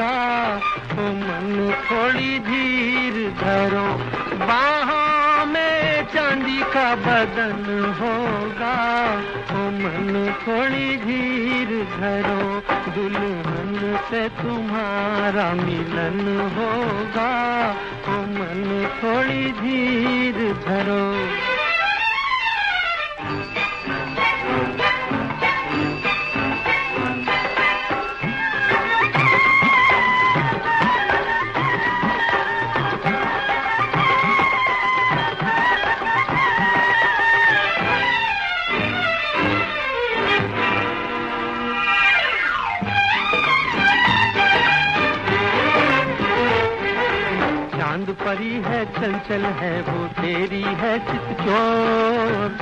होगा, ओ मन थोड़ी धीर धरो, बाहों में चांदी का बदन होगा, ओ मन थोड़ी धीर धरो, दुल्हन से तुम्हारा मिलन होगा, ओ मन थोड़ी धीर धरो। चांद परी है चंचल है वो तेरी है चितचोर,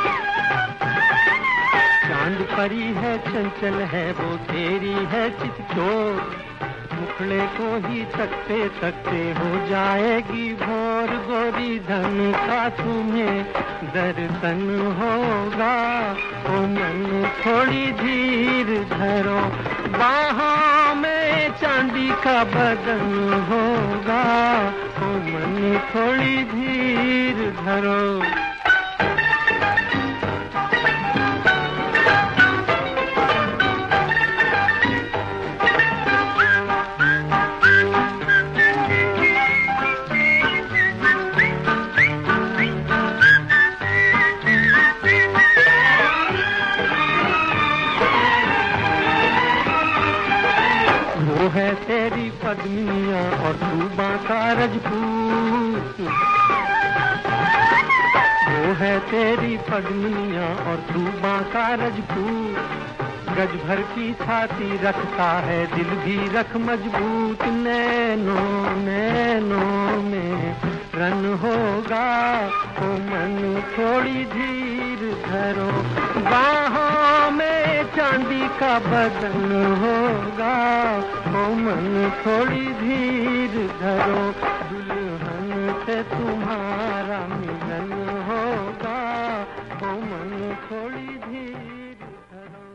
चांद परी है चंचल है वो तेरी है चितचोर, मुखड़े को ही तकते तकते हो जाएगी भोर, गोरी धन का तुम्हें दर्शन होगा, ओ मन थोड़ी धीर धरो, बाहों में चांदी का बदन होगा, ओ मन थोड़ी धीर धरो। वो है तेरी पद्मिनिया और तू बांका रजपूत, वो है तेरी पद्मिनिया और तू बांका रजपूत, गज भर की छाती रखता है दिल भी रख मजबूत, नैनों नैनों में रन होगा, ओ मन थोड़ी धीर धरो, बाहों में चांदी का बदन होगा, ओ मन थोड़ी धीर धरो, दुल्हन से तुम्हारा मिलन होगा, ओ मन थोड़ी धीर धरो।